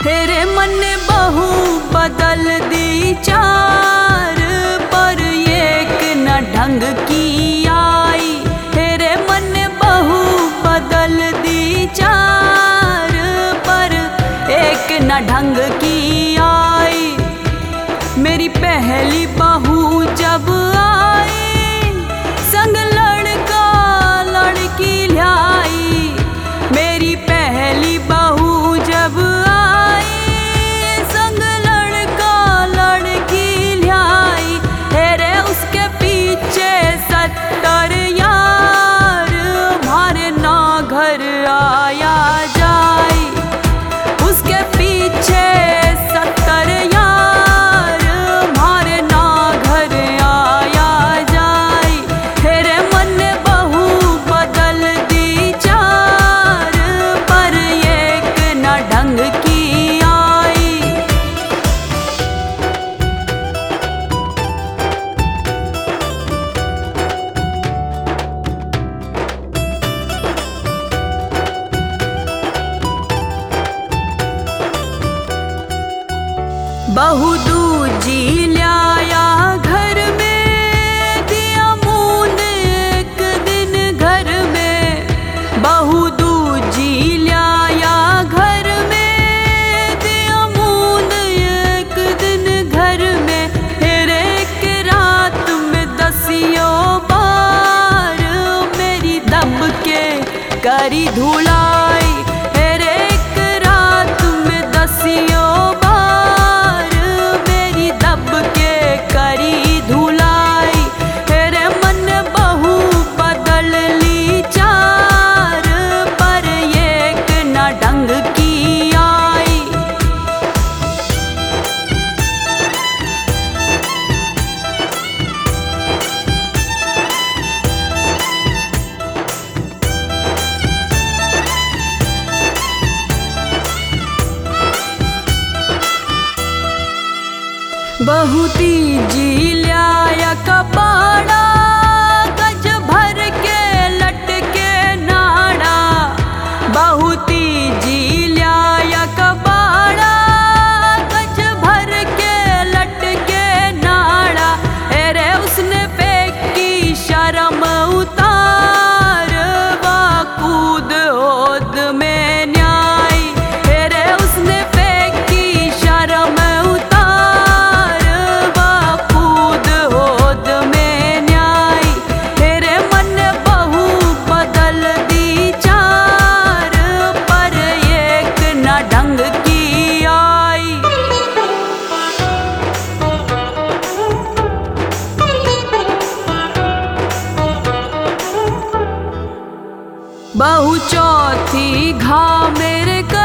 तेरे मन ने बहू बदल दी चार, पर एक न ढंग की आई। तेरे मन ने बहू बदल दी चार, पर एक न ढंग की आई। मेरी पहली बहू जब आई, संग लड़का लड़की लाई। मेरी पहली बहू जब आई, संग लड़का लड़की लाई। तेरे उसके पीछे 70 यार, मारे ना घर आया जाए। उसके पीछे 70 यार, मारे ना घर आया जाए। तेरे मन ने बहू बदल दी चार, पर एक न ढंग की आई। बहू दूजी लाया घर में, दिया मून एक दिन घर में। बहू दूजी लाया घर में, दिया मून एक दिन घर में। फिर एक रात में 10 बार, मेरी दब के करी धुलाई। फिर एक रात में 10 बार, मेरी दब के करी धुलाई। तेरे मन बहू बदल ली चार, पर एक न ढंग की आई। बहू तीजी लाया कबाड़ा, गज भर के लटके नाड़ा। बहू तीजी लाया कबाड़ा, गज भर के लटके नाड़ा। अरे उसने फेंकी शर्म उतार, वा कूद होद में न्याय। अरे उसने फेंकी शर्म उतार, वा कूद होद में न्याय। तेरे मन बहू बदल दी चार, पर एक न ढंग की आई। बहू चौथी घा मेरे